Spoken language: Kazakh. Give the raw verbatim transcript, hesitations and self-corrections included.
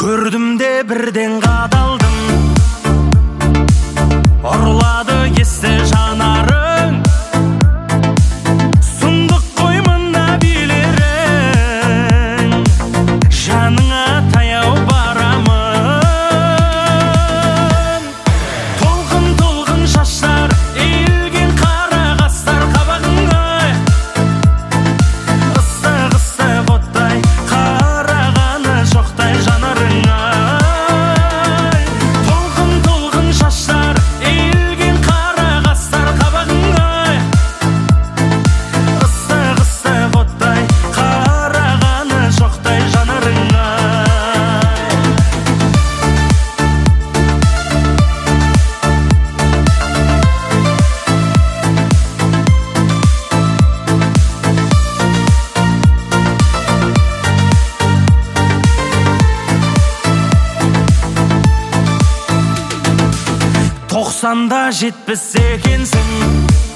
Көрдім де бірден қадалдым, ұрлады есті жанарың. Сұмдық қой мына билерің, жаныңа таяу барамын. Толқын толқын шаштар, иілген қара қастар қабағыңа. Ыстық ыстық оттай, қарағаны жоқтай жанарыңа. Толқын толқын шаштар, иілген қара қастар қабағыңа. Ыстық ыстық оттай, қарағаны жоқтай жанарыңа. Тоқсанда жетпіс екенсің,